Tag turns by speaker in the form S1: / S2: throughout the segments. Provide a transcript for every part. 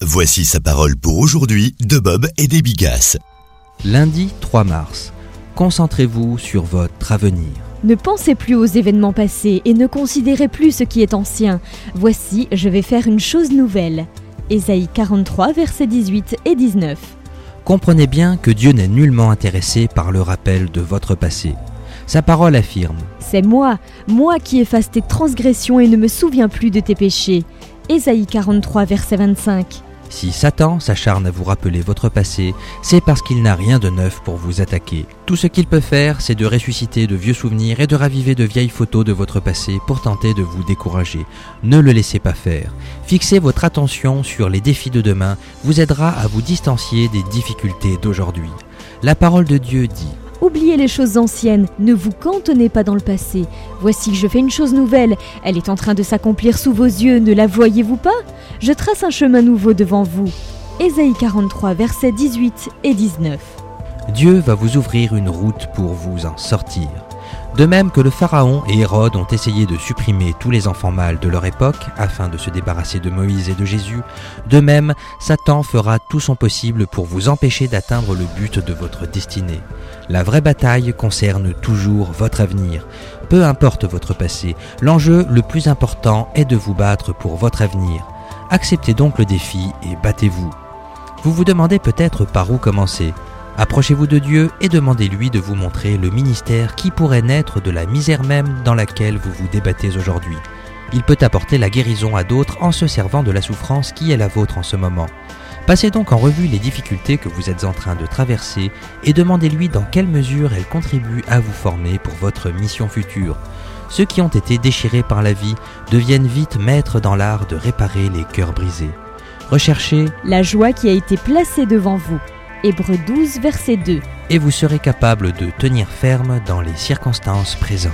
S1: Voici sa parole pour aujourd'hui de Bob et des Bigasses.
S2: Lundi 3 mars. Concentrez-vous sur votre avenir.
S3: Ne pensez plus aux événements passés et ne considérez plus ce qui est ancien. Voici, je vais faire une chose nouvelle. Ésaïe 43, versets 18 et 19.
S2: Comprenez bien que Dieu n'est nullement intéressé par le rappel de votre passé. Sa parole affirme «
S3: C'est moi qui efface tes transgressions et ne me souviens plus de tes péchés. » Ésaïe 43, verset 25.
S2: Si Satan s'acharne à vous rappeler votre passé, c'est parce qu'il n'a rien de neuf pour vous attaquer. Tout ce qu'il peut faire, c'est de ressusciter de vieux souvenirs et de raviver de vieilles photos de votre passé pour tenter de vous décourager. Ne le laissez pas faire. Fixer votre attention sur les défis de demain vous aidera à vous distancier des difficultés d'aujourd'hui. La parole de Dieu dit «
S3: Oubliez les choses anciennes, ne vous cantonnez pas dans le passé. Voici que je fais une chose nouvelle, elle est en train de s'accomplir sous vos yeux, ne la voyez-vous pas ? Je trace un chemin nouveau devant vous. » Ésaïe 43, versets 18 et 19.
S2: Dieu va vous ouvrir une route pour vous en sortir. De même que le Pharaon et Hérode ont essayé de supprimer tous les enfants mâles de leur époque afin de se débarrasser de Moïse et de Jésus, de même, Satan fera tout son possible pour vous empêcher d'atteindre le but de votre destinée. La vraie bataille concerne toujours votre avenir. Peu importe votre passé, l'enjeu le plus important est de vous battre pour votre avenir. Acceptez donc le défi et battez-vous. Vous vous demandez peut-être par où commencer. Approchez-vous de Dieu et demandez-lui de vous montrer le ministère qui pourrait naître de la misère même dans laquelle vous vous débattez aujourd'hui. Il peut apporter la guérison à d'autres en se servant de la souffrance qui est la vôtre en ce moment. Passez donc en revue les difficultés que vous êtes en train de traverser et demandez-lui dans quelle mesure elles contribuent à vous former pour votre mission future. Ceux qui ont été déchirés par la vie deviennent vite maîtres dans l'art de réparer les cœurs brisés. Recherchez
S3: la joie qui a été placée devant vous. Hébreux 12, verset 2.
S2: Et vous serez capable de tenir ferme dans les circonstances présentes.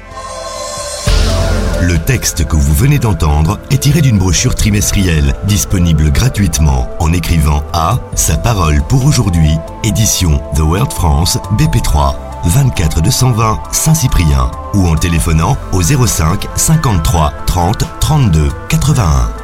S1: Le texte que vous venez d'entendre est tiré d'une brochure trimestrielle disponible gratuitement en écrivant à Sa parole pour aujourd'hui, édition The World France, BP3, 24 220 Saint-Cyprien ou en téléphonant au 05 53 30 32 81.